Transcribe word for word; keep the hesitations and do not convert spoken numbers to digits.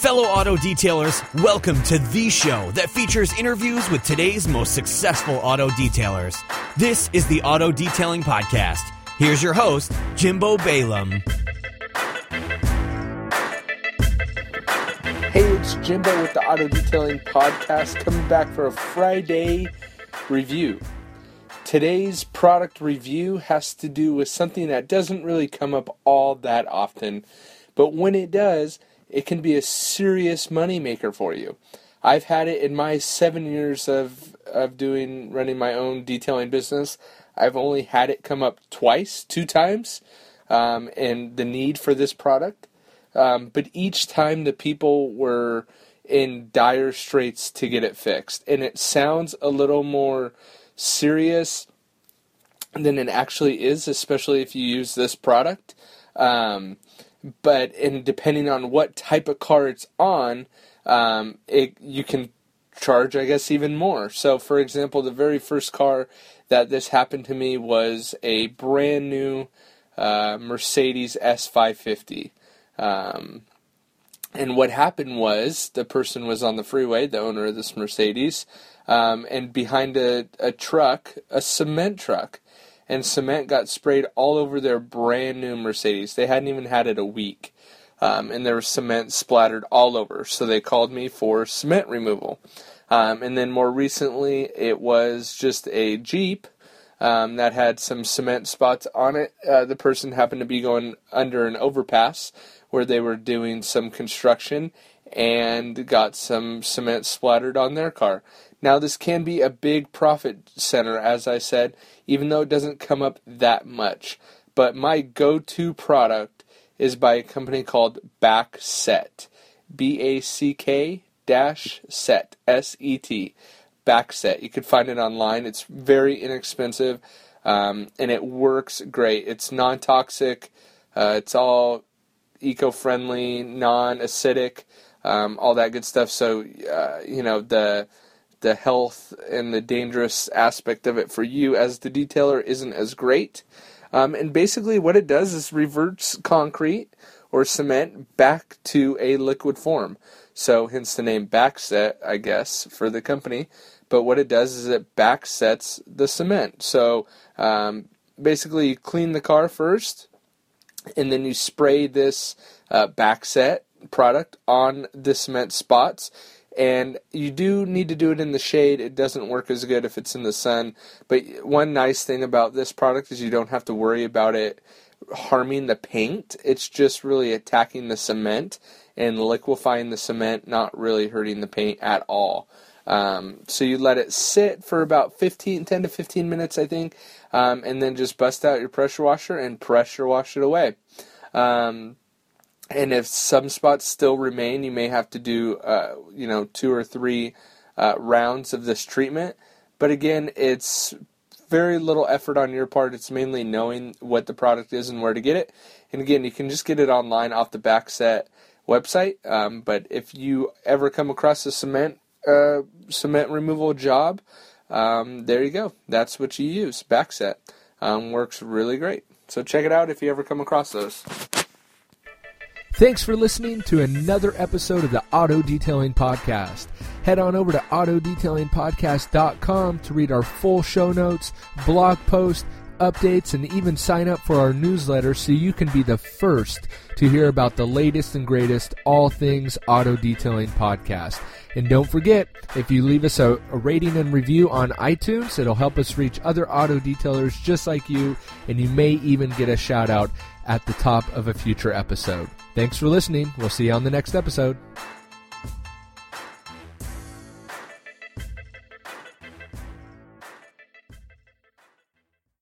Fellow auto detailers, welcome to the show that features interviews with today's most successful auto detailers. This is the Auto Detailing Podcast. Here's your host, Jimbo Balaam. Hey, it's Jimbo with the Auto Detailing Podcast, coming back for a Friday review. Today's product review has to do with something that doesn't really come up all that often, but when it does, it can be a serious money maker for you. I've had it in my seven years of of doing running my own detailing business. I've only had it come up twice, two times, um, and the need for this product. Um, but each time the people were in dire straits to get it fixed, and it sounds a little more serious than it actually is, especially if you use this product. Um, But in depending on what type of car it's on, um, it you can charge, I guess, even more. So, for example, the very first car that this happened to me was a brand new uh, Mercedes S five fifty. Um, and what happened was the person was on the freeway, the owner of this Mercedes, um, and behind a, a truck, a cement truck. And cement got sprayed all over their brand new Mercedes. They hadn't even had it a week. Um, and there was cement splattered all over. So they called me for cement removal. Um, and then more recently, it was just a Jeep um, that had some cement spots on it. Uh, the person happened to be going under an overpass where they were doing some construction and got some cement splattered on their car. Now, this can be a big profit center, as I said, even though it doesn't come up that much. But my go-to product is by a company called Backset. B A C K dash set, S E T. Backset. You can find it online. It's very inexpensive, um, and it works great. It's non-toxic. Uh, it's all eco-friendly, non-acidic, um, all that good stuff. So, uh, you know, the... the health and the dangerous aspect of it for you as the detailer isn't as great. Um, and basically what it does is reverts concrete or cement back to a liquid form. So hence the name Backset, I guess, for the company. But what it does is it backsets the cement. So um, basically you clean the car first, and then you spray this uh, Backset product on the cement spots. And you do need to do it in the shade. It doesn't work as good if it's in the sun. But one nice thing about this product is you don't have to worry about it harming the paint. It's just really attacking the cement and liquefying the cement, not really hurting the paint at all. Um, so you let it sit for about fifteen, ten to fifteen minutes, I think, um, and then just bust out your pressure washer and pressure wash it away. Um, And if some spots still remain, you may have to do, uh, you know, two or three uh, rounds of this treatment. But again, it's very little effort on your part. It's mainly knowing what the product is and where to get it. And again, you can just get it online off the Backset website. Um, but if you ever come across a cement uh, cement removal job, um, there you go. That's what you use. Backset um, works really great. So check it out if you ever come across those. Thanks for listening to another episode of the Auto Detailing Podcast. Head on over to auto detailing podcast dot com to read our full show notes, blog posts, updates, and even sign up for our newsletter so you can be the first to hear about the latest and greatest all things auto detailing podcast. And don't forget, if you leave us a, a rating and review on iTunes, it'll help us reach other auto detailers just like you, and you may even get a shout out at the top of a future episode. Thanks for listening. We'll see you on the next episode.